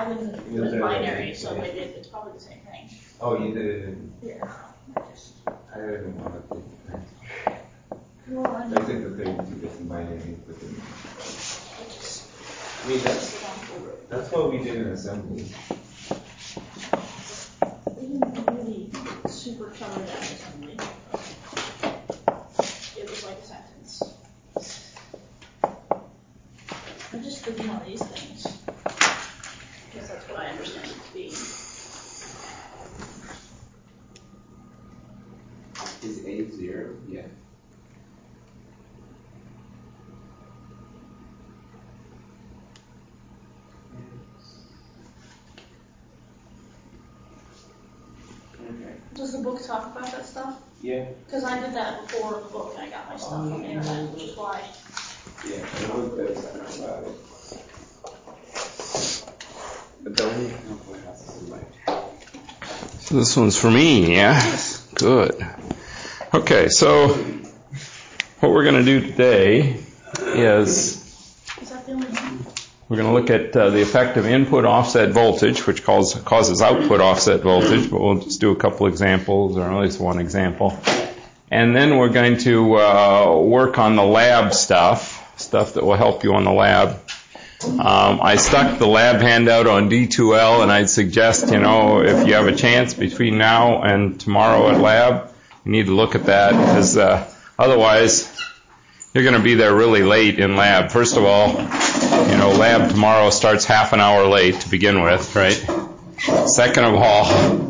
have it in binary, so maybe it's probably the same thing. Oh, you did it in... Yeah. I didn't want to take it. Well, I took the 32 bits in binary and put them in. I mean, that's what we did in assembly. We didn't really super cover that assembly. It was like a sentence. I'm just clicking on these things, because that's what I understand it to be. Is A 0? Yeah. Does the book talk about that stuff? Yeah. Because I did that before the book and I got my stuff on the internet, which is why. Yeah, the book does talk about it. But the only example I have is like. So this one's for me, yeah? Good. Okay, so what we're going to do today is that the only one? we're going to look at the effect of input offset voltage, which causes output offset voltage, but we'll just do a couple examples, or at least one example. And then we're going to work on the lab stuff that will help you on the lab. I stuck the lab handout on D2L, and I'd suggest, if you have a chance between now and tomorrow at lab, you need to look at that, because otherwise you're going to be there really late in lab. First of all, lab tomorrow starts half an hour late to begin with, right? Second of all,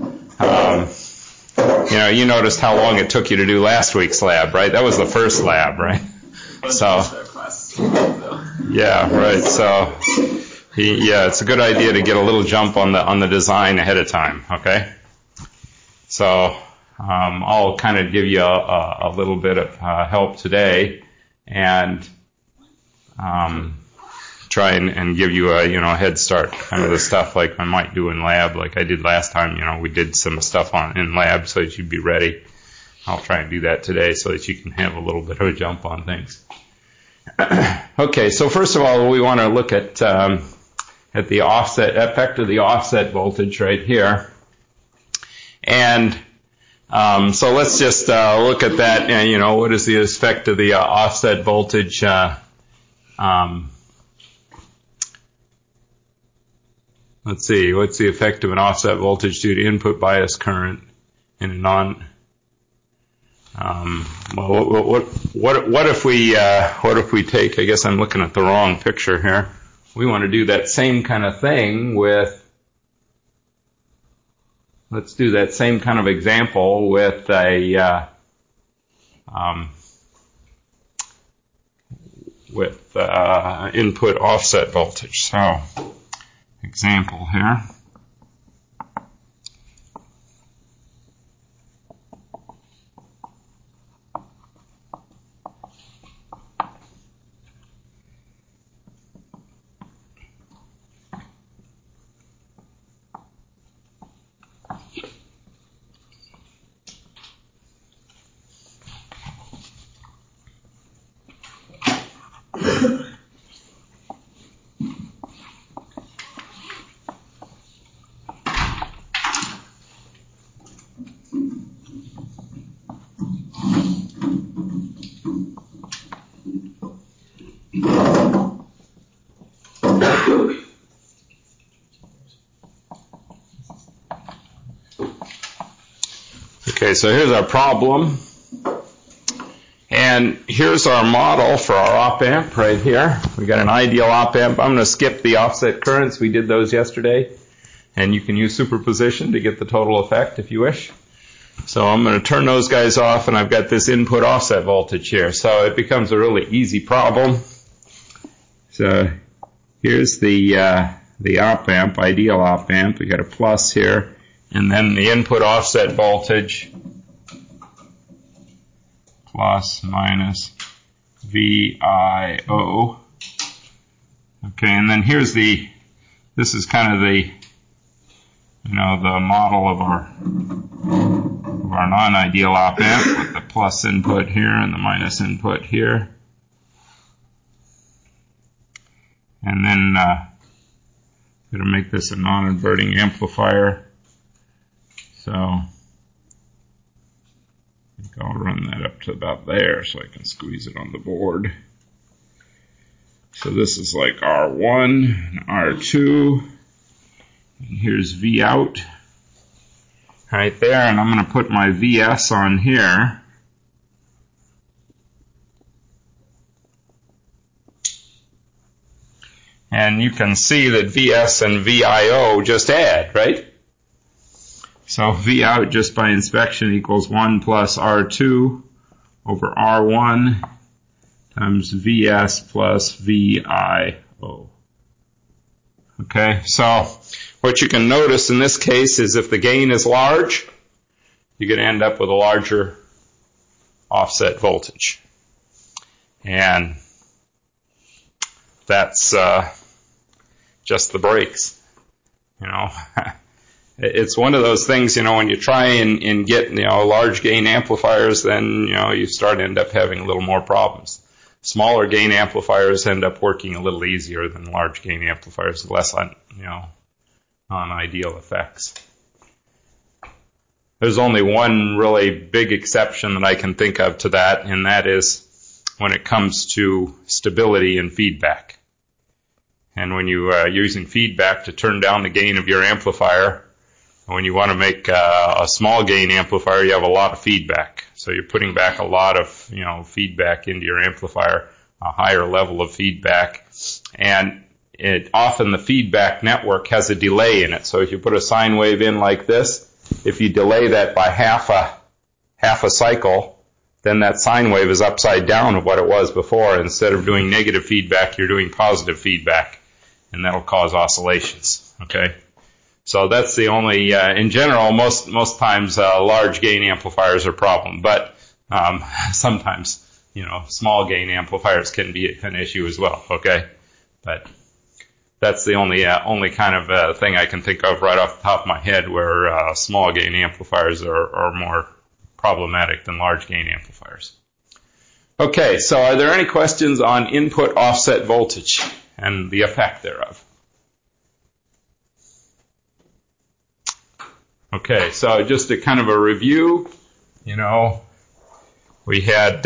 you noticed how long it took you to do last week's lab, right? That was the first lab, right? So, yeah, right. So, it's a good idea to get a little jump on the design ahead of time, okay? So, I'll kind of give you a little bit of help today, and try and give you a head start, kind of the stuff like I might do in lab, like I did last time. We did some stuff in lab so that you'd be ready. I'll try and do that today so that you can have a little bit of a jump on things. Okay, so first of all, we want to look at the effect of the offset voltage right here, and so let's just look at that. And what is the effect of the offset voltage? Let's see, what's the effect of an offset voltage due to input bias current in a non? What if we take? I guess I'm looking at the wrong picture here. We want to do that same kind of thing with. Let's do that same kind of example with a input offset voltage. So. Example here. Okay, so here's our problem. And here's our model for our op-amp right here. We got an ideal op-amp. I'm going to skip the offset currents. We did those yesterday. And you can use superposition to get the total effect if you wish. So I'm going to turn those guys off, and I've got this input offset voltage here. So it becomes a really easy problem. So here's the op-amp, ideal op-amp. We got a plus here. And then the input offset voltage, plus minus VIO. Okay, and then here's this is kind of the model of our non-ideal op-amp with the plus input here and the minus input here. And then going to make this a non-inverting amplifier. So I think I'll run that up to about there so I can squeeze it on the board. So this is like R1 and R2. And here's V out right there. And I'm going to put my VS on here. And you can see that VS and VIO just add, right? So V out just by inspection equals 1 plus R2 over R1 times VS plus VIO. Okay, so what you can notice in this case is if the gain is large, you're going to end up with a larger offset voltage. And that's just the breaks. It's one of those things, when you try and get, large gain amplifiers, then, you end up having a little more problems. Smaller gain amplifiers end up working a little easier than large gain amplifiers, less on, non-ideal effects. There's only one really big exception that I can think of to that, and that is when it comes to stability and feedback. And when you are using feedback to turn down the gain of your amplifier, when you want to make a small gain amplifier, you have a lot of feedback. So you're putting back a lot of, feedback into your amplifier, a higher level of feedback. And often the feedback network has a delay in it. So if you put a sine wave in like this, if you delay that by half a cycle, then that sine wave is upside down of what it was before. Instead of doing negative feedback, you're doing positive feedback. And that'll cause oscillations, okay? So that's the only, in general, most times, large gain amplifiers are a problem. But, sometimes, small gain amplifiers can be an issue as well, okay? But that's the only kind of, thing I can think of right off the top of my head where, small gain amplifiers are more problematic than large gain amplifiers. Okay, so are there any questions on input offset voltage and the effect thereof? Okay, so just a kind of a review, we had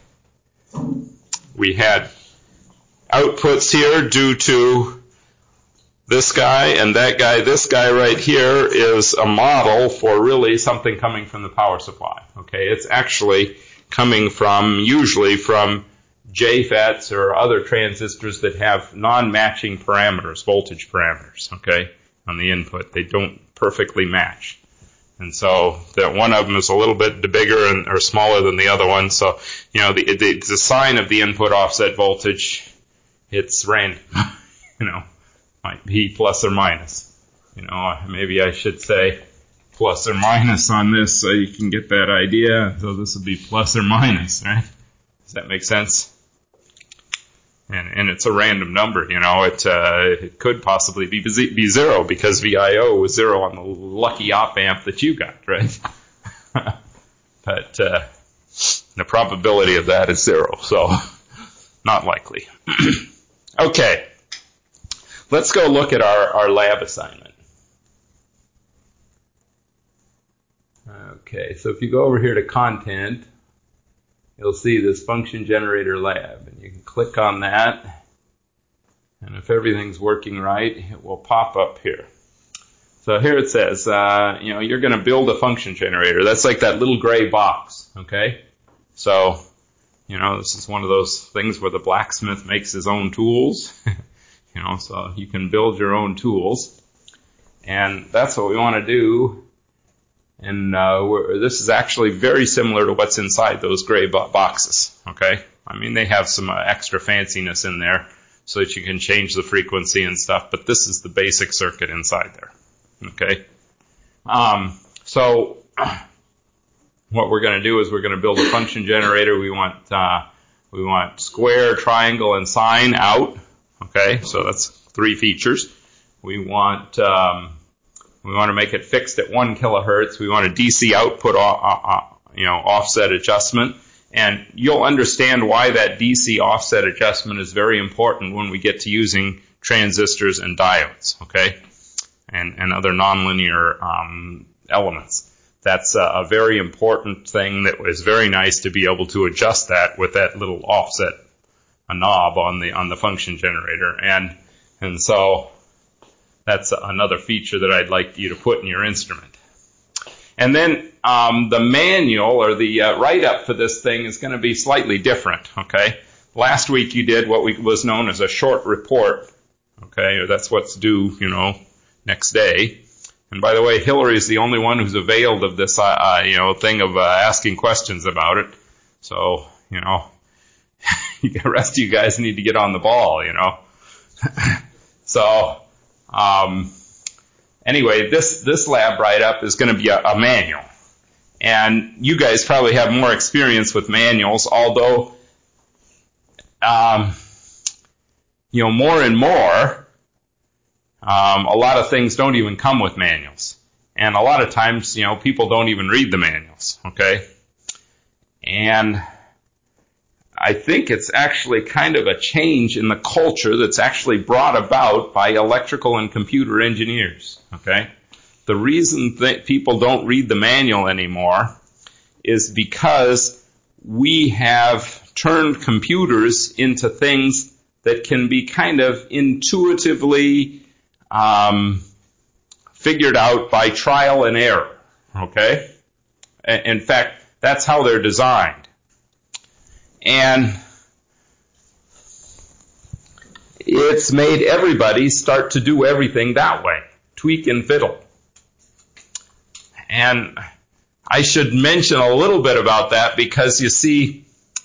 outputs here due to this guy and that guy. This guy right here is a model for really something coming from the power supply. Okay, it's actually coming usually from JFETs or other transistors that have non-matching parameters, voltage parameters, okay, on the input. They don't perfectly match. And so that one of them is a little bit bigger or smaller than the other one. So, the sign of the input offset voltage, it's random, might be plus or minus. Maybe I should say plus or minus on this so you can get that idea. So this would be plus or minus, right? Does that make sense? And it's a random number, it could possibly be zero because VIO was zero on the lucky op amp that you got, right? But the probability of that is zero, so not likely. Okay, let's go look at our lab assignment. Okay, so if you go over here to content, you'll see this function generator lab, and you can click on that, and if everything's working right, it will pop up here. So here it says, you're going to build a function generator. That's like that little gray box, okay? So, this is one of those things where the blacksmith makes his own tools, so you can build your own tools, and that's what we want to do. And this is actually very similar to what's inside those gray boxes, okay? I mean, they have some extra fanciness in there so that you can change the frequency and stuff, but this is the basic circuit inside there, okay? So what we're going to do is we're going to build a function generator. We want square, triangle, and sine out, okay? So that's 3 features. We want to make it fixed at 1 kilohertz. We want a DC output, offset adjustment. And you'll understand why that DC offset adjustment is very important when we get to using transistors, and diodes, okay? And other nonlinear elements. That's a very important thing that was very nice to be able to adjust that with that little offset, a knob on the function generator. And so that's another feature that I'd like you to put in your instrument. And then the manual or the write-up for this thing is going to be slightly different, okay? Last week you did what was known as a short report, okay? Or that's what's due, next day. And by the way, Hillary's the only one who's availed of this, thing of asking questions about it. So, the rest of you guys need to get on the ball, So, anyway, this lab write-up is going to be a manual. And you guys probably have more experience with manuals, although, more and more, a lot of things don't even come with manuals. And a lot of times, people don't even read the manuals, okay? And I think it's actually kind of a change in the culture that's actually brought about by electrical and computer engineers, okay? The reason that people don't read the manual anymore is because we have turned computers into things that can be kind of intuitively figured out by trial and error, okay? In fact, that's how they're designed. And it's made everybody start to do everything that way, tweak and fiddle. And I should mention a little bit about that because you see,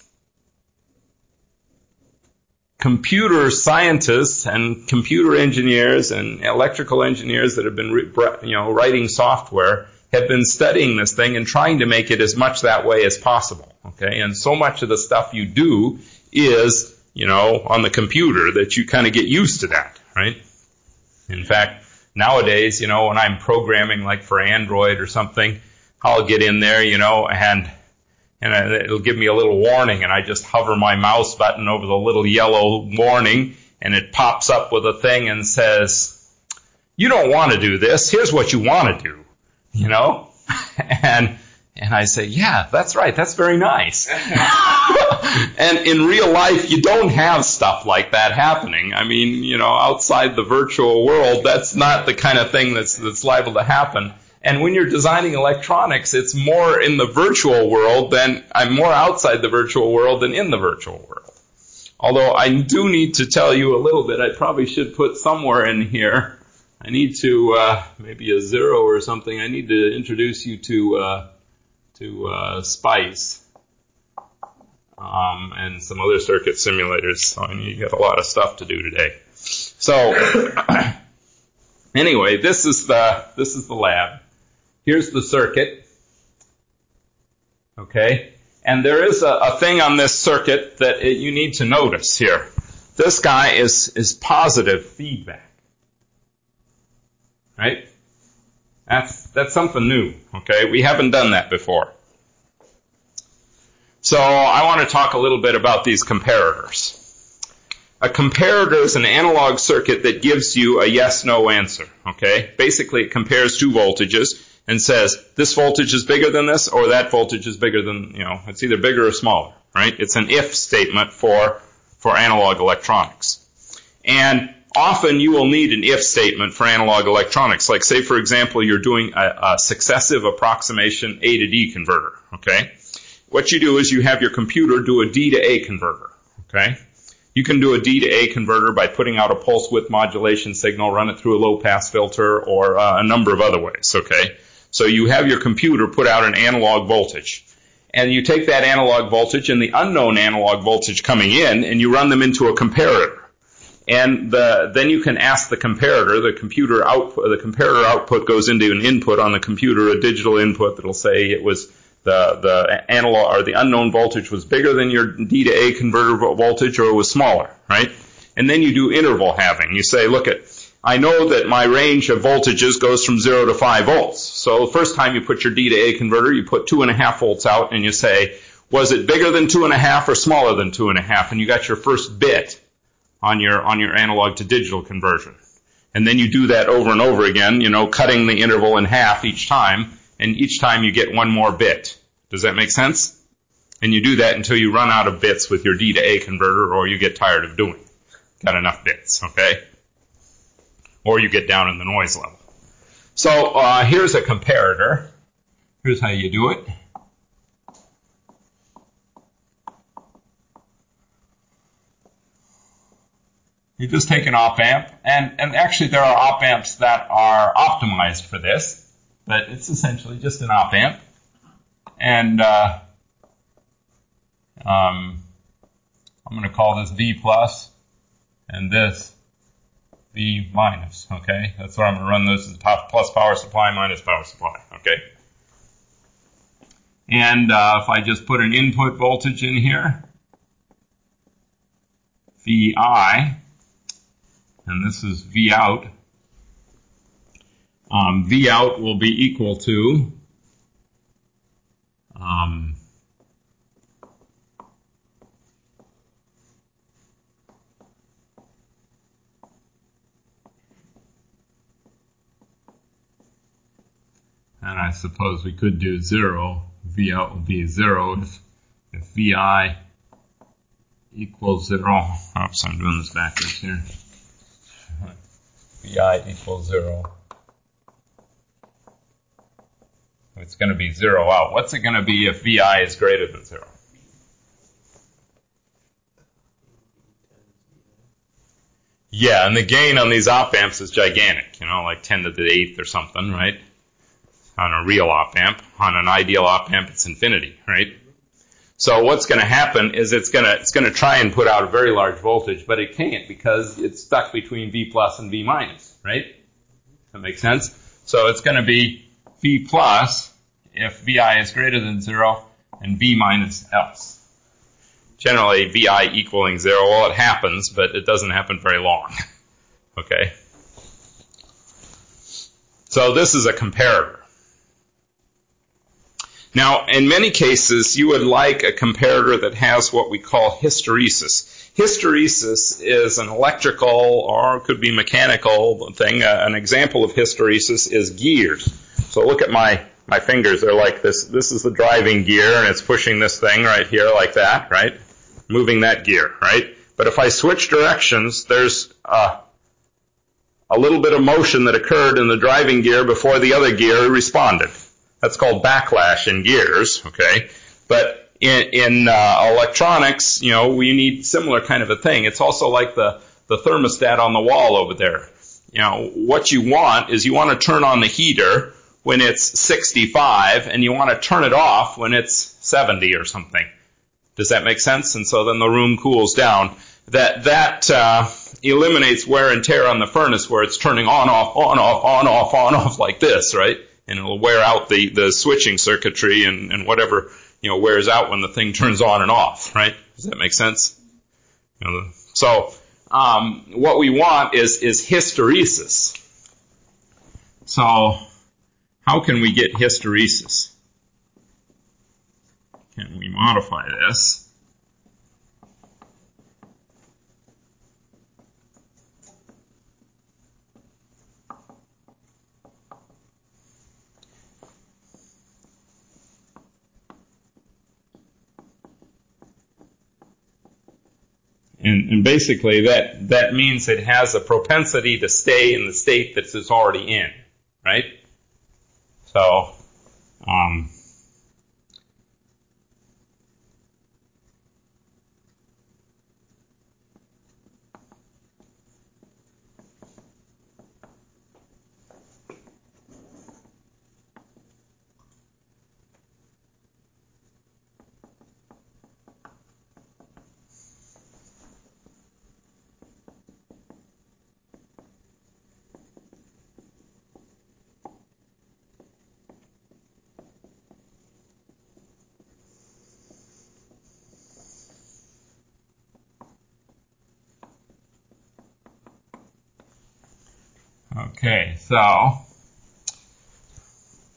computer scientists and computer engineers and electrical engineers that have been writing software have been studying this thing and trying to make it as much that way as possible, okay? And so much of the stuff you do is, on the computer that you kind of get used to that, right? In fact, nowadays, when I'm programming like for Android or something, I'll get in there, and it'll give me a little warning, and I just hover my mouse button over the little yellow warning, and it pops up with a thing and says, you don't want to do this, here's what you want to do, And I say, yeah, that's right, that's very nice. And in real life, you don't have stuff like that happening. I mean, outside the virtual world, that's not the kind of thing that's liable to happen. And when you're designing electronics, it's more in the virtual world I'm more outside the virtual world than in the virtual world. Although I do need to tell you a little bit, I probably should put somewhere in here, I need to, maybe a 0 or something, I need to introduce you to SPICE, and some other circuit simulators. So you got a lot of stuff to do today. So, anyway, this is the lab. Here's the circuit. Okay? And there is a thing on this circuit that you need to notice here. This guy is positive feedback. Right? That's something new. Okay? We haven't done that before. So I want to talk a little bit about these comparators. A comparator is an analog circuit that gives you a yes-no answer. Okay? Basically, it compares two voltages and says, this voltage is bigger than this, or that voltage is bigger than, it's either bigger or smaller, right? It's an if statement for analog electronics. And often you will need an if statement for analog electronics. Like, say, for example, you're doing a successive approximation A to D converter, okay? What you do is you have your computer do a D to A converter, okay? You can do a D to A converter by putting out a pulse width modulation signal, run it through a low-pass filter, or a number of other ways, okay? So you have your computer put out an analog voltage. And you take that analog voltage and the unknown analog voltage coming in, and you run them into a comparator. And then you can ask the comparator, the comparator output goes into an input on the computer, a digital input that'll say it was the analog or the unknown voltage was bigger than your D to A converter voltage, or it was smaller, right? And then you do interval halving. You say, look, I know that my range of voltages goes from 0 to 5 volts. So the first time you put your D to A converter, you put 2.5 volts out, and you say, was it bigger than 2.5 or smaller than 2.5? And you got your first bit on your analog to digital conversion. And then you do that over and over again, cutting the interval in half each time, and each time you get one more bit. Does that make sense? And you do that until you run out of bits with your D to A converter, or you get tired of doing it. Got enough bits, okay? Or you get down in the noise level. So here's a comparator. Here's how you do it. You just take an op amp, and actually there are op amps that are optimized for this, but it's essentially just an op amp. And I'm going to call this V plus and this V minus, okay? That's what I'm going to run this as plus power supply minus power supply, okay? And if I just put an input voltage in here, VI, and this is V out, V out will be equal to and I suppose we could do 0. V out will be 0 if VI equals 0. Oops, I'm doing this backwards here. VI equals 0. It's going to be 0 out. What's it going to be if VI is greater than 0? Yeah, and the gain on these op amps is gigantic, like 10 to the 8th or something, right? On a real op amp. On an ideal op amp, it's infinity, right? So what's going to happen is it's going to try and put out a very large voltage, but it can't because it's stuck between V plus and V minus, right? That makes sense? So it's going to be V plus if VI is greater than 0 and V minus else. Generally, VI equaling 0, well, it happens, but it doesn't happen very long. Okay? So this is a comparator. Now, in many cases, you would like a comparator that has what we call hysteresis. Hysteresis is an electrical or it could be mechanical thing. An example of hysteresis is gears. So look at my fingers. They're like this. This is the driving gear, and it's pushing this thing right here like that, right? Moving that gear, right? But if I switch directions, there's a little bit of motion that occurred in the driving gear before the other gear responded. That's called backlash in gears, okay? But in electronics, we need similar kind of a thing. It's also like the thermostat on the wall over there. What you want is you want to turn on the heater when it's 65, and you want to turn it off when it's 70 or something. Does that make sense? And so then the room cools down. That eliminates wear and tear on the furnace where it's turning on, off like this, right? And it'll wear out the switching circuitry and whatever, wears out when the thing turns on and off, right? Does that make sense? So, what we want is hysteresis. So, how can we get hysteresis? Can we modify this? And basically that means it has a propensity to stay in the state that it's already in, right? So, okay,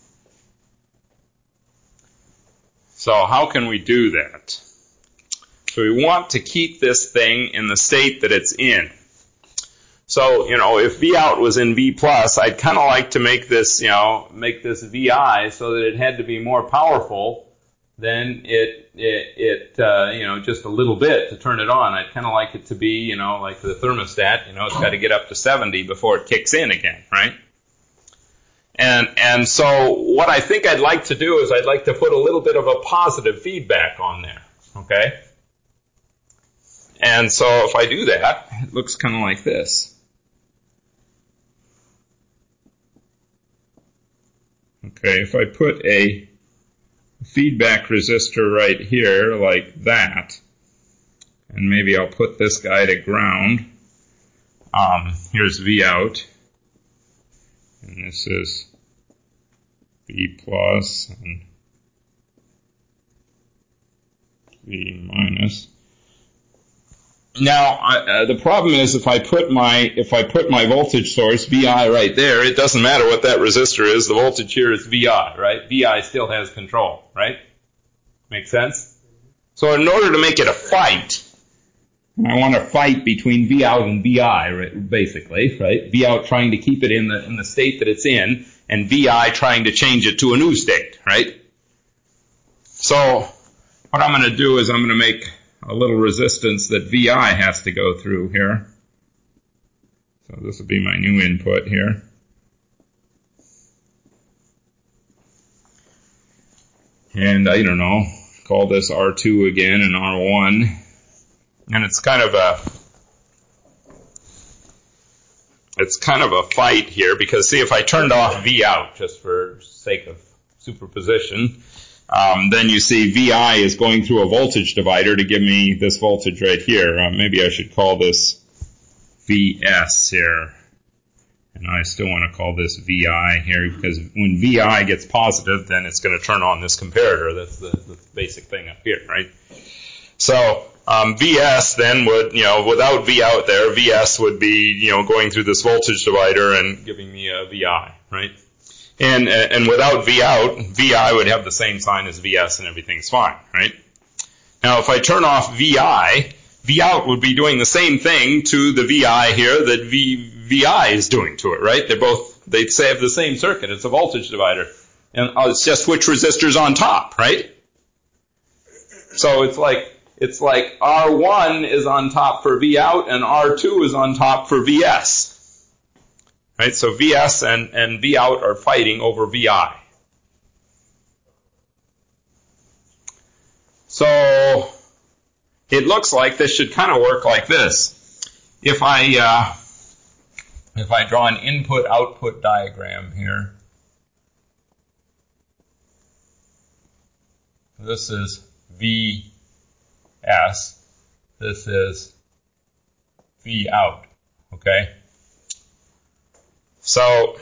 so how can we do that? So we want to keep this thing in the state that it's in. So, if V out was in V plus, I'd kind of like to make this, make this VI so that it had to be more powerful than just a little bit to turn it on. I'd kind of like it to be, like the thermostat, it's got to get up to 70 before it kicks in again, right? And so what I think I'd like to do is I'd like to put a little bit of a positive feedback on there, okay? And so if I do that, it looks kind of like this. Okay, if I put a feedback resistor right here like that, and maybe I'll put this guy to ground. Here's V out, and this is V plus and V minus. Now, the problem is if I put my voltage source VI right there, it doesn't matter what that resistor is. The voltage here is VI, right? VI still has control, right? Make sense? So in order to make it a fight, I want a fight between V out and VI, right, basically, right? V out trying to keep it in the state that it's in, and VI trying to change it to a new state, right? So what I'm going to do is I'm going to make a little resistance that VI has to go through here. So this will be my new input here. And I don't know, call this R2 again and R1. And it's kind of a fight here because see if I turned off V out just for sake of superposition, then you see VI is going through a voltage divider to give me this voltage right here. Maybe I should call this VS here. And I still want to call this VI here because when VI gets positive, then it's going to turn on this comparator. That's the basic thing up here, right? So VS then would, without V out there, VS would be, going through this voltage divider and giving me a VI, right? And without V out, VI would have the same sign as VS and everything's fine, right? Now if I turn off VI, V out would be doing the same thing to the VI here that VI is doing to it, right? They'd have the same circuit. It's a voltage divider. And it's just which resistor's on top, right? So it's like R1 is on top for V out and R2 is on top for VS. Right? So VS and V out are fighting over VI. So it looks like this should kind of work like this. If I draw an input-output diagram here, this is VS, this is V out, okay? So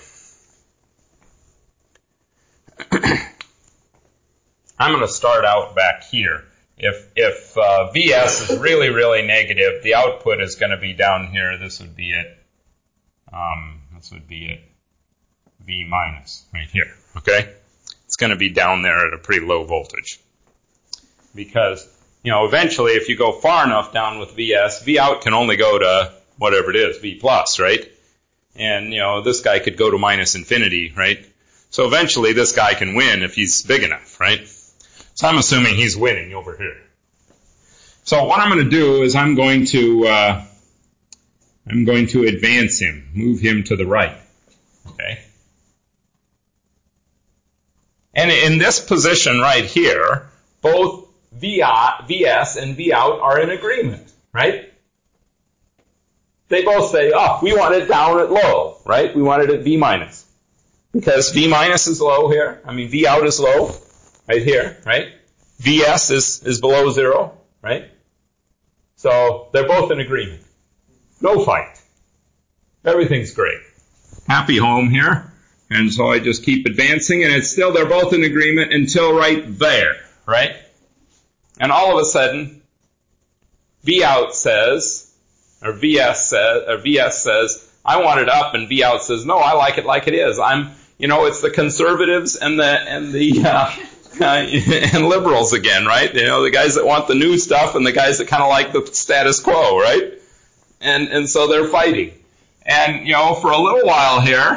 I'm going to start out back here. If VS is really, really negative, the output is going to be down here. This would be it. V minus right here. Okay, it's going to be down there at a pretty low voltage because eventually, if you go far enough down with VS, V out can only go to whatever it is, V plus, right? And this guy could go to minus infinity, right? So eventually, this guy can win if he's big enough, right? So I'm assuming he's winning over here. So what I'm going to do is I'm going to advance him, move him to the right. Okay. And in this position right here, both VS and V out are in agreement, right? They both say, we want it down at low, right? We want it at V minus. Because V minus is low here. V out is low. Right here, right? VS is below 0, right? So they're both in agreement. No fight. Everything's great. Happy home here. And so I just keep advancing and they're both in agreement until right there, right? And all of a sudden, V out says, or VS says, I want it up, and V out says, no, I like it like it is. It's the conservatives and the and liberals again, right? You know, the guys that want the new stuff and the guys that kind of like the status quo, right? And so they're fighting. And, you know, for a little while,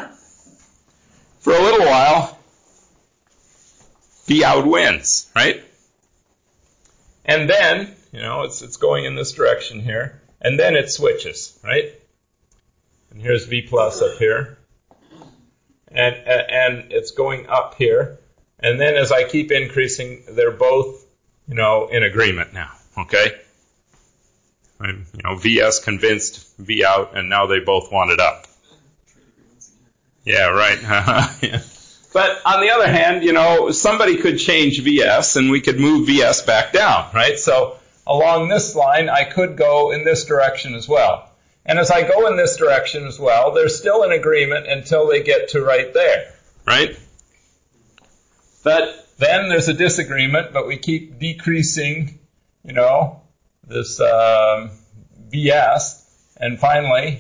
V out wins, right? And then, you know, it's going in this direction here, and then it switches, right? And here's V plus up here, and it's going up here, and then as I keep increasing, they're both, you know, in agreement now, okay? And, you know, VS convinced V out, and now they both want it up. Yeah, right. Yeah. But on the other hand, you know, somebody could change VS, and we could move VS back down, right? So along this line, I could go in this direction as well. And as I go in this direction as well, they're still in agreement until they get to right there, right? But then there's a disagreement, but we keep decreasing, you know, this VS, and finally,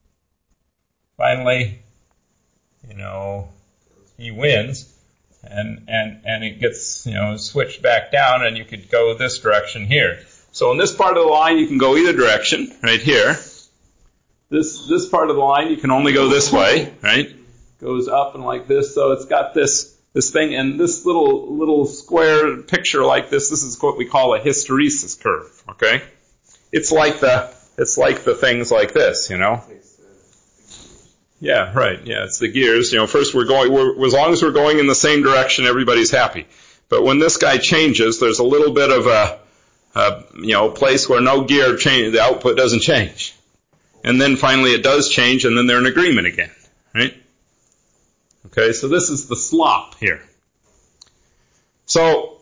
you know, he wins, and it gets, you know, switched back down, and you could go this direction here. So in this part of the line, you can go either direction, right here. This part of the line, you can only go this way, right? Goes up and like this, so it's got this thing, and this little square picture like this is what we call a hysteresis curve, okay? It's like the things like this, you know? Yeah, right. Yeah, it's the gears. You know, first as long as we're going in the same direction, everybody's happy. But when this guy changes, there's a little bit of a place where no gear change, the output doesn't change. And then finally it does change, and then they're in agreement again, right? Okay, so this is the slop here. So,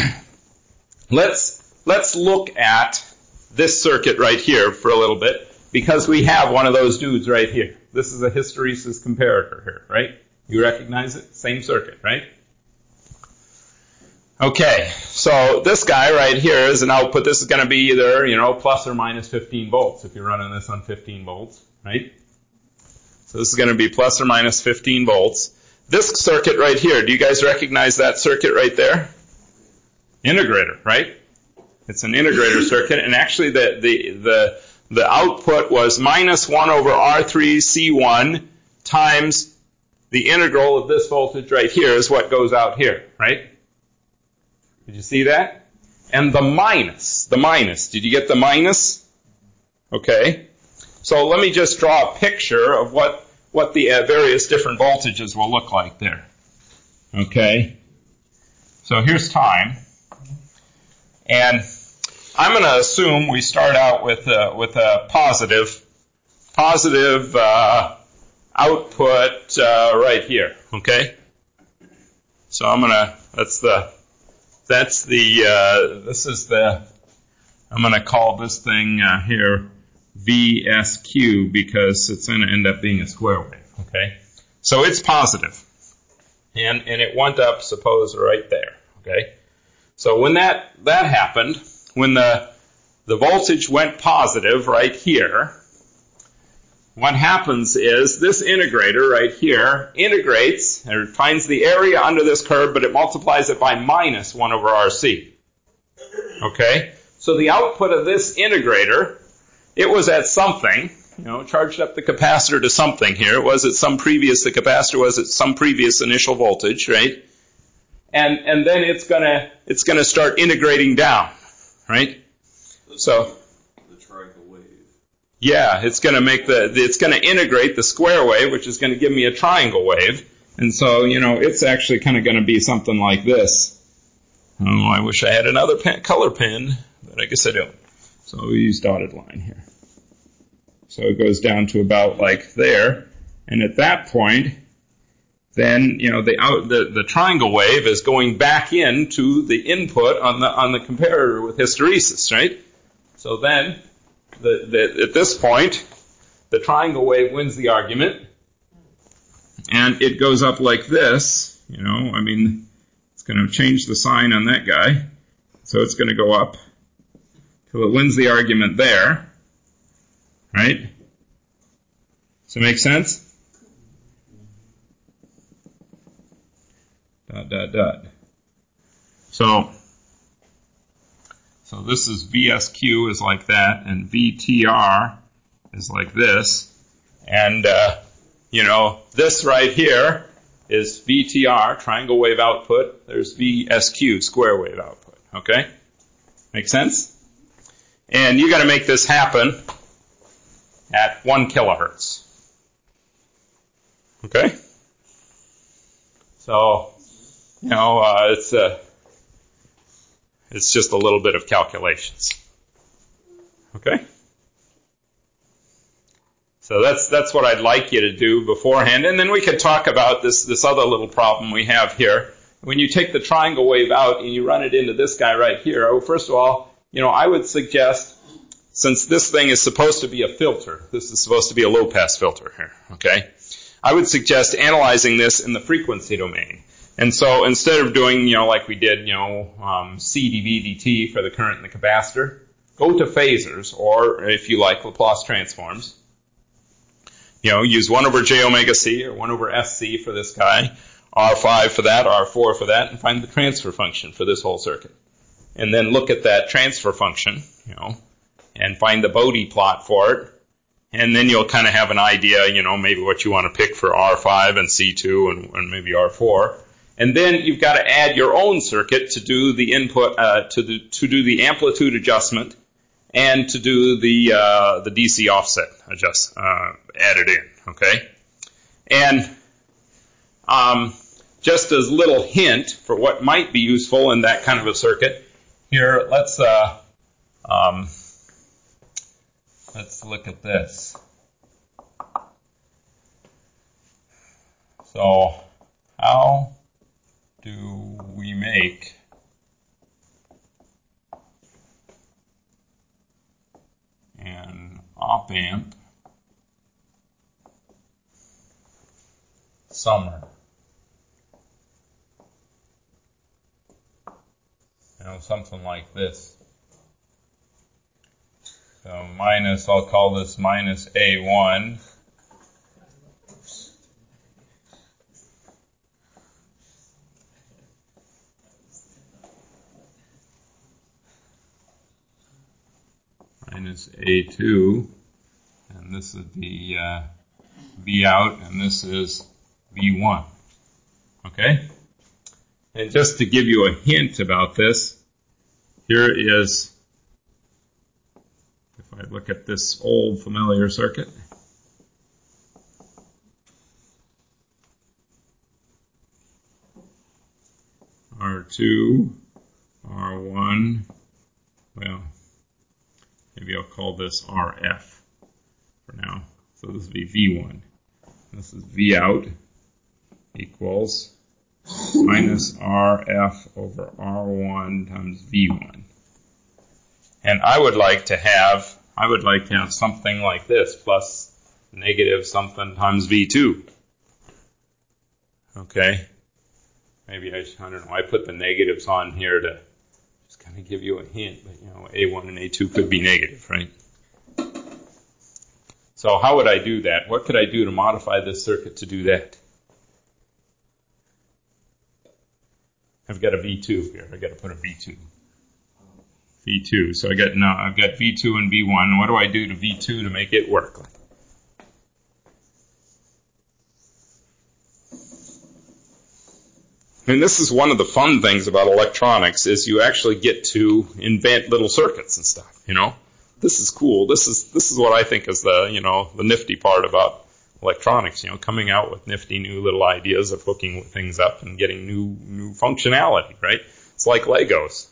let's look at this circuit right here for a little bit, because we have one of those dudes right here. This is a hysteresis comparator here, right? You recognize it? Same circuit, right? Okay, so this guy right here is an output. This is going to be either, you know, plus or minus 15 volts if you're running this on 15 volts, right? So this is going to be plus or minus 15 volts. This circuit right here, do you guys recognize that circuit right there? Integrator, right? It's an integrator circuit, and actually the output was minus 1 over R3C1 times the integral of this voltage right here is what goes out here, right? Did you see that? And the minus, did you get the minus? Okay. So let me just draw a picture of what the various different voltages will look like there. Okay. So here's time. And I'm going to assume we start out with a positive output right here. Okay. So I'm going to call this thing here VSQ because it's going to end up being a square wave. Okay. So it's positive. And it went up, suppose, right there. Okay. So when that happened, when the voltage went positive right here, what happens is this integrator right here integrates, or finds the area under this curve, but it multiplies it by minus 1 over RC. Okay? So the output of this integrator, it was at something, you know, charged up the capacitor to something here. It was at the capacitor was at some previous initial voltage, right? And then it's gonna start integrating down, right? So the triangle wave. Yeah, it's going to integrate the square wave, which is going to give me a triangle wave. And so, you know, it's actually kind of going to be something like this. Oh, I wish I had another color pen, but I guess I don't. So we use dotted line here. So it goes down to about like there. And at that point, then, you know, the triangle wave is going back into the input on the comparator with hysteresis, right? So then, at this point, the triangle wave wins the argument, and it goes up like this, you know, I mean, it's going to change the sign on that guy, so it's going to go up till it wins the argument there, right? Does it make sense? Dot, dot, dot. So this is VSQ is like that, and VTR is like this. And, this right here is VTR, triangle wave output. There's VSQ, square wave output. Okay? Make sense? And you got to make this happen at 1 kilohertz. Okay? So, it's just a little bit of calculations. Okay? So that's what I'd like you to do beforehand. And then we could talk about this other little problem we have here. When you take the triangle wave out and you run it into this guy right here, first of all, I would suggest, since this thing is supposed to be a filter, this is supposed to be a low-pass filter here, okay? I would suggest analyzing this in the frequency domain. And so instead of doing, like we did, C dV dt for the current in the capacitor, go to phasors, or if you like, Laplace transforms. Use 1 over j omega c, or 1 over sc for this guy, R5 for that, R4 for that, and find the transfer function for this whole circuit. And then look at that transfer function, and find the Bode plot for it. And then you'll kind of have an idea, maybe what you want to pick for R5 and C2 and maybe R4. And then you've got to add your own circuit to do the input, to do the amplitude adjustment and to do the DC offset added in, okay? And just as a little hint for what might be useful in that kind of a circuit, here, let's look at this. So, how do we make an op-amp summer? Something like this. So I'll call this minus A1. Minus A2. And this is the V out, and this is V1. Okay? And just to give you a hint about this, here is, if I look at this old familiar circuit, R2, R1, well, maybe I'll call this RF for now. So this will be V1. This is V out equals minus RF over R1 times V1. And I would like to have something like this, plus negative something times V2. Okay? Maybe I don't know, I put the negatives on here to just kind of give you a hint, but A1 and A2 could be negative, right? So how would I do that? What could I do to modify this circuit to do that? I've got a V2 here. I've got to put a V2. V2. So I've got V2 and V1. What do I do to V2 to make it work? And this is one of the fun things about electronics is you actually get to invent little circuits and stuff, This is cool. This is what I think is the nifty part about electronics, coming out with nifty new little ideas of hooking things up and getting new functionality, right? It's like Legos.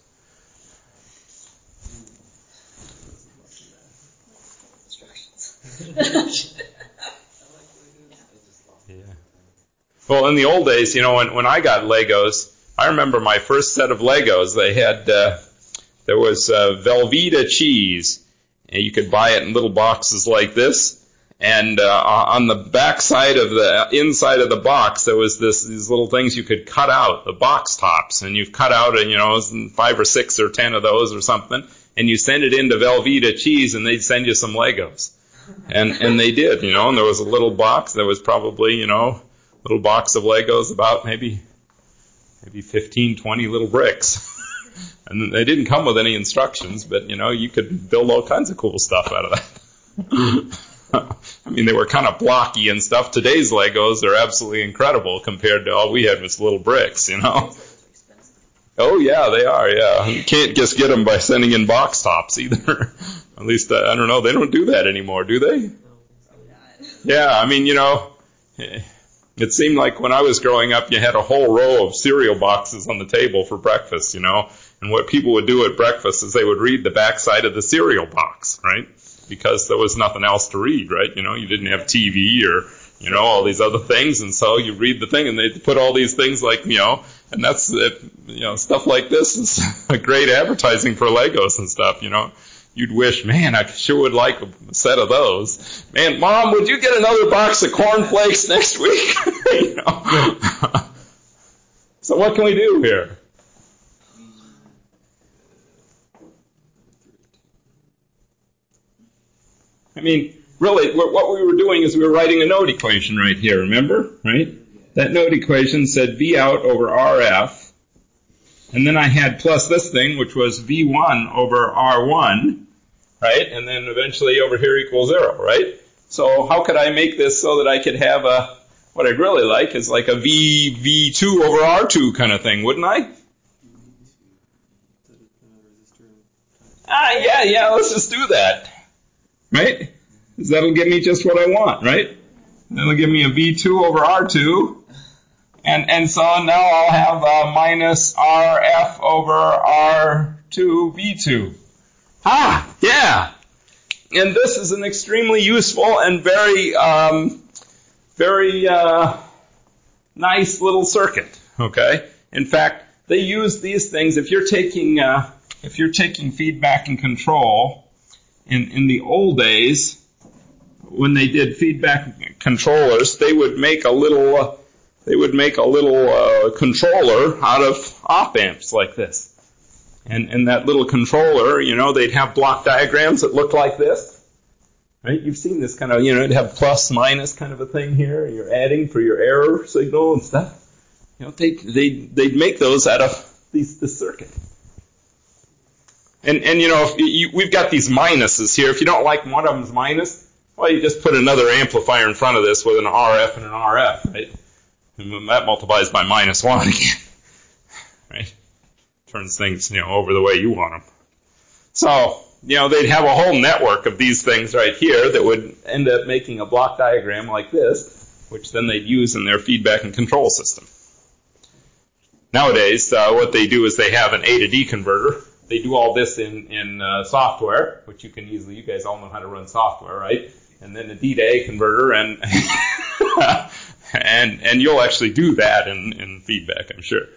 Yeah. Well, in the old days, when I got Legos, I remember my first set of Legos, they had, there was Velveeta cheese, and you could buy it in little boxes like this. And on the back side of the inside of the box, there was these little things you could cut out, the box tops, and you've cut out 5 or 6 or 10 of those or something, and you send it into Velveeta cheese, and they'd send you some Legos, and they did, and there was a little box. There was probably little box of Legos about maybe 15, 20 little bricks. And they didn't come with any instructions, but, you could build all kinds of cool stuff out of that. I mean, they were kind of blocky and stuff. Today's Legos are absolutely incredible compared to all we had was little bricks, Oh, yeah, they are, yeah. You can't just get them by sending in box tops either. At least, I don't know, they don't do that anymore, do they? Yeah, I mean, it seemed like when I was growing up, you had a whole row of cereal boxes on the table for breakfast, And what people would do at breakfast is they would read the backside of the cereal box, right? Because there was nothing else to read, right? You didn't have TV or, all these other things. And so you read the thing and they put all these things like, and that's it, stuff like this is a great advertising for Legos and stuff, You'd wish, man, I sure would like a set of those. Man, Mom, would you get another box of cornflakes next week? So what can we do here? I mean, really, what we were doing is we were writing a node equation right here, remember? Right? That node equation said V out over RF. And then I had plus this thing, which was V1 over R1, right? And then eventually over here equals 0, right? So how could I make this so that I could have what I'd really like is like a V2 over R2 kind of thing, wouldn't I? Yeah, let's just do that. Right? Because that'll give me just what I want, right? That'll give me a V2 over R2. And so now I'll have minus RF over R2 V2. Yeah. And this is an extremely useful and very nice little circuit. Okay. In fact, they use these things if you're taking feedback and control. In the old days, when they did feedback controllers, they would make a little controller out of op amps like this. And that little controller, they'd have block diagrams that looked like this. Right? You've seen this kind of, it'd have plus, minus kind of a thing here. You're adding for your error signal and stuff. They'd make those out of this circuit. And we've got these minuses here. If you don't like one of them's minus, well, you just put another amplifier in front of this with an RF and an RF, right? And that multiplies by minus 1 again, right? Turns things, over the way you want them. So, they'd have a whole network of these things right here that would end up making a block diagram like this, which then they'd use in their feedback and control system. Nowadays, what they do is they have an A to D converter. They do all this in software, which you guys all know how to run software, right? And then a D to A converter, and and you'll actually do that in feedback, I'm sure.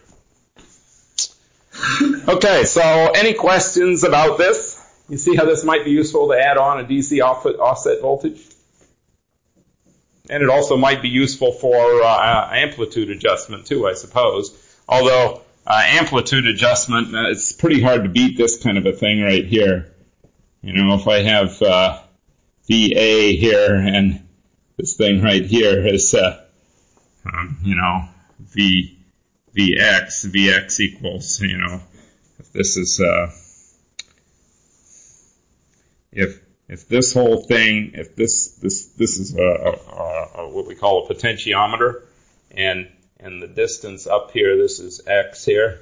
Okay, so any questions about this? You see how this might be useful to add on a DC output offset voltage? And it also might be useful for amplitude adjustment too, I suppose. Although amplitude adjustment, it's pretty hard to beat this kind of a thing right here. If I have VA here and this thing right here is, VX equals, if this is, if this whole thing, if this is what we call a potentiometer, and the distance up here, this is X here,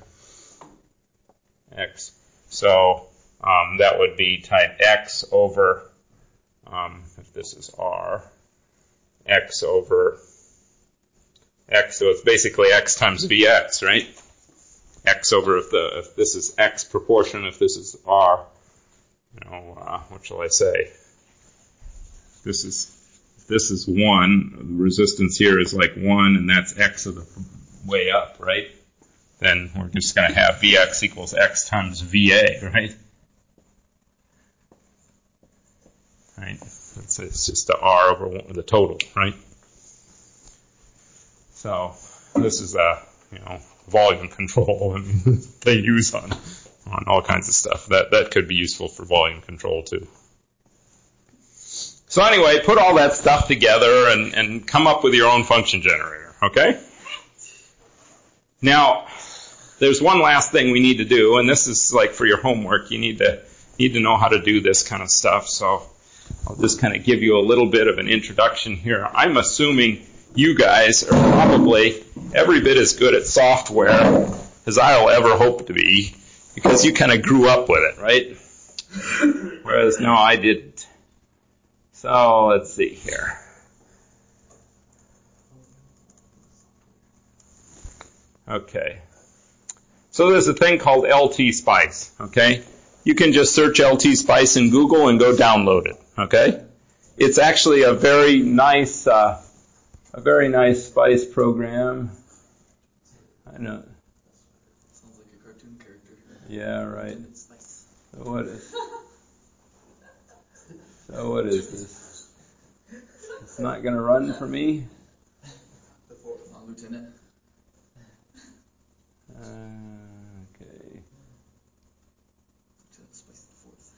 X. So that would be type X over, if this is R, X over X. So it's basically X times VX, right? X over if this is X proportion, if this is R, what shall I say? This is 1, the resistance here is like 1, and that's X of the way up, right? Then we're just going to have Vx equals X times VA, right? Right? It's just the R over the total, right? So this is volume control, and they use on all kinds of stuff. That could be useful for volume control too. So anyway, put all that stuff together and come up with your own function generator, okay? Now, there's one last thing we need to do, and this is like for your homework. You need to know how to do this kind of stuff. So I'll just kind of give you a little bit of an introduction here. I'm assuming you guys are probably every bit as good at software as I'll ever hope to be, because you kind of grew up with it, right? Whereas, no, I didn't. So let's see here. Okay. So there's a thing called LT Spice, okay? You can just search LT Spice in Google and go download it, okay? It's actually a very nice Spice program. I know. Sounds like a cartoon character. Yeah, right. So what is this? It's not going to run for me? The fourth, Lieutenant. Okay. Lieutenant Spice the fourth.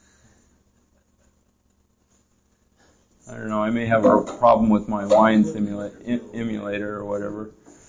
I don't know. I may have a problem with my wine emulator or whatever.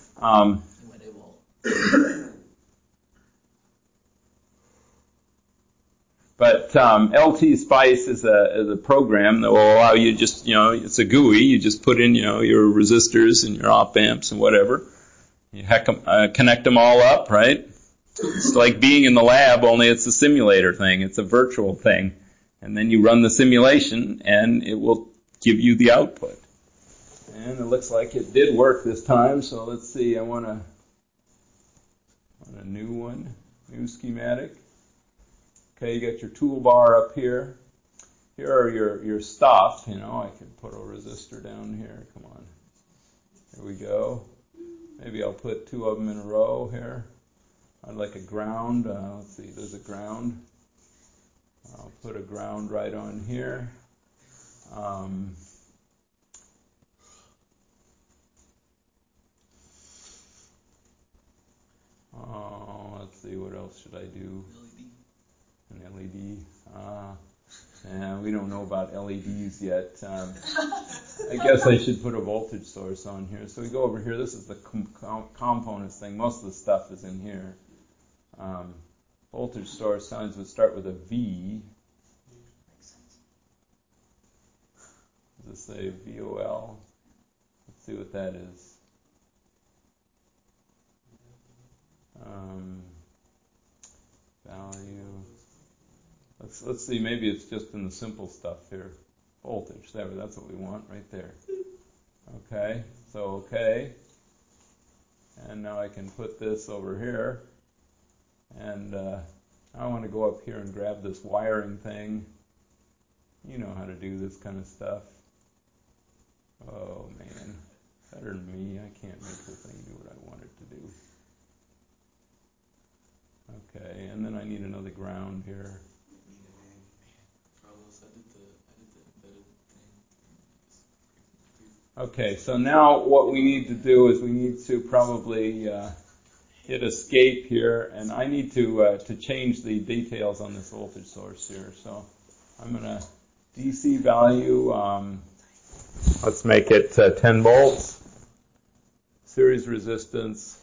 But LT Spice is a program that will allow you just, it's a GUI. You just put in, your resistors and your op amps and whatever. You connect them all up, right? It's like being in the lab, only it's a simulator thing. It's a virtual thing. And then you run the simulation, and it will give you the output. And it looks like it did work this time, so let's see. I want a new one, new schematic. Okay, you got your toolbar up here. Here are your stuff. I could put a resistor down here. Come on. Here we go. Maybe I'll put two of them in a row here. I'd like a ground. Let's see, there's a ground. I'll put a ground right on here. Let's see, what else should I do? An LED. We don't know about LEDs yet. I guess I should put a voltage source on here. So we go over here. This is the components thing. Most of the stuff is in here. Voltage source signs would start with a V. Does it say VOL? Let's see what that is. Value. Let's see, maybe it's just in the simple stuff here. Voltage, that's what we want right there. Okay, so okay. And now I can put this over here. And I want to go up here and grab this wiring thing. You know how to do this kind of stuff. Oh man, better than me. I can't make the thing do what I want it to do. Okay, and then I need another ground here. Okay, so now what we need to do is we need to probably hit escape here, and I need to change the details on this voltage source here. So I'm going to DC value, let's make it 10 volts. Series resistance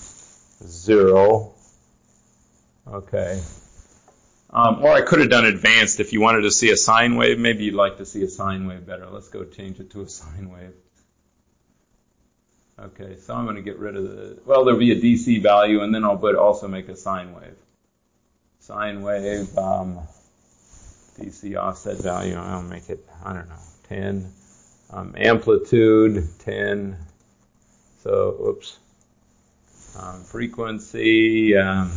0. Okay. Or I could have done advanced if you wanted to see a sine wave. Maybe you'd like to see a sine wave better. Let's go change it to a sine wave. Okay, so I'm going to get rid of there'll be a DC value, and then I'll also make a sine wave. Sine wave, DC offset value, I'll make it, 10. Amplitude, 10. So, frequency,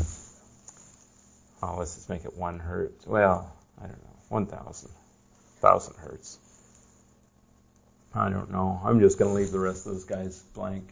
let's just make it 1 hertz. Well, 1,000 hertz. I don't know. I'm just going to leave the rest of those guys blank.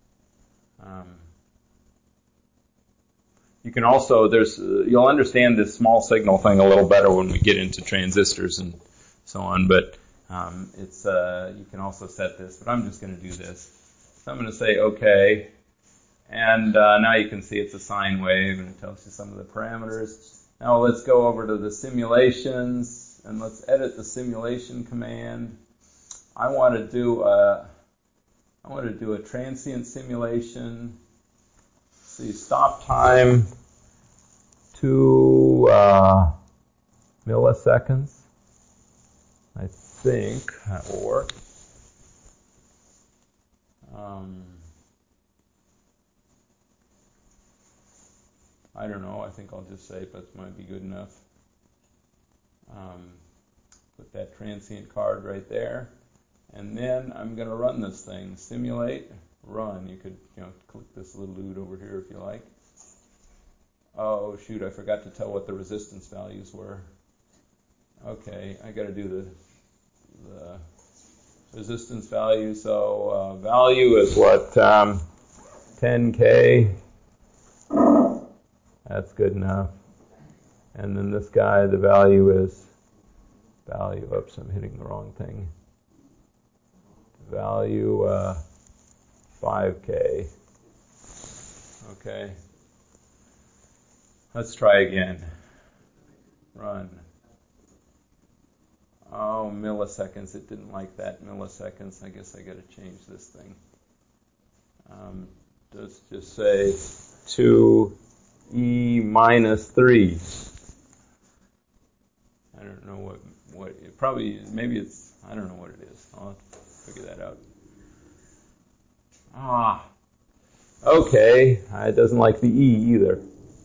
You can also, you'll understand this small signal thing a little better when we get into transistors and so on, but you can also set this, but I'm just going to do this. So I'm going to say OK, and now you can see it's a sine wave, and it tells you some of the parameters. Now let's go over to the simulations, and let's edit the simulation command. I want to do a transient simulation. See, stop time 2 milliseconds. I think that will work. I don't know. I think I'll just say that might be good enough. Put that transient card right there. And then I'm going to run this thing. Simulate, run. You could, click this little dude over here if you like. Oh, shoot, I forgot to tell what the resistance values were. Okay, I got to do the resistance value. So value is what? 10K. That's good enough. And then this guy, the value is oops, I'm hitting the wrong thing. Value 5K. Okay. Let's try again. Run. Oh, milliseconds. It didn't like that milliseconds. I guess I got to change this thing. Let's just say 2e minus 3. I don't know what it probably, maybe it's, I don't know what it is. I'll have to figure that out. Okay. It doesn't like the e either.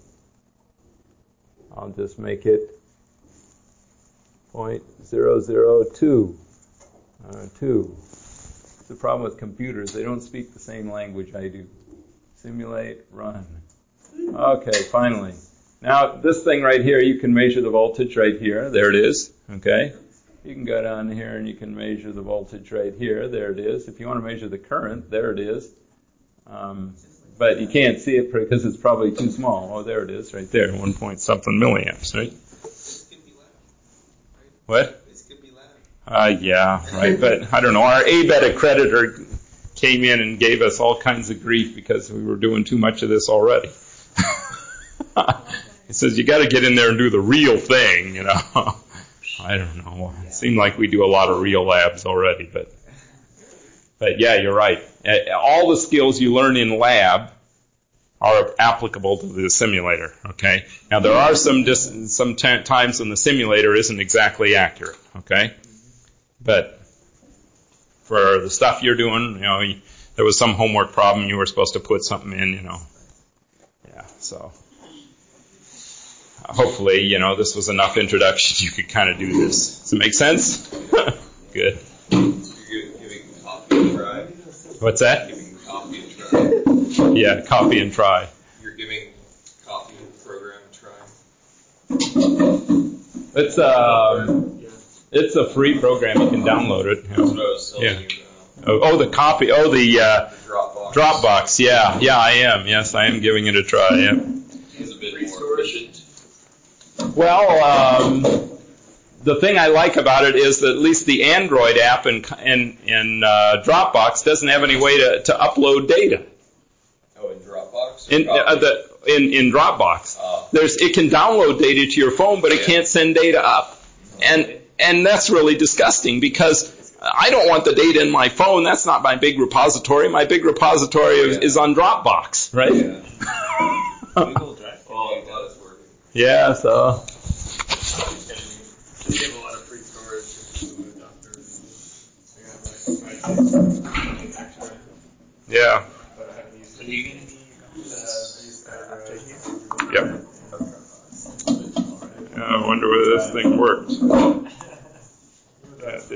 I'll just make it 0.002. 2. It's the problem with computers. They don't speak the same language I do. Simulate, run. Okay, finally. Now, this thing right here, you can measure the voltage right here. There it is. Okay. You can go down here and you can measure the voltage right here. There it is. If you want to measure the current, there it is. But you can't see it because it's probably too small. Oh, there it is, right there, 1 point something milliamps, right? What? Yeah, right. But I don't know. Our ABET accreditor came in and gave us all kinds of grief because we were doing too much of this already. He says, you got to get in there and do the real thing, I don't know. It seemed like we do a lot of real labs already, but yeah, you're right. All the skills you learn in lab are applicable to the simulator, okay? Now, there are some times when the simulator isn't exactly accurate, okay? But for the stuff you're doing, there was some homework problem, you were supposed to put something in, Yeah, so hopefully, this was enough introduction. You could kind of do this. Does it make sense? Good. You're giving copy a try. What's that? Giving copy a try. Yeah, copy and try. You're giving copy the program a try. It's a free program. You can download it. That's what I was telling you. The copy. The Dropbox. Dropbox. Yeah, I am. Yes, I am giving it a try. Yeah. It's a bit more efficient. Well, the thing I like about it is that at least the Android app in Dropbox doesn't have any way to upload data. Oh, in Dropbox? In Dropbox, it can download data to your phone, but it can't send data up, and that's really disgusting because I don't want the data in my phone. That's not my big repository. My big repository is on Dropbox, right? Yeah. Google Drive. Oh, that is working. Yeah, so. They have a lot of free storage extra. Yeah. But I haven't used it. Are you going to be Yep. I wonder whether this thing works.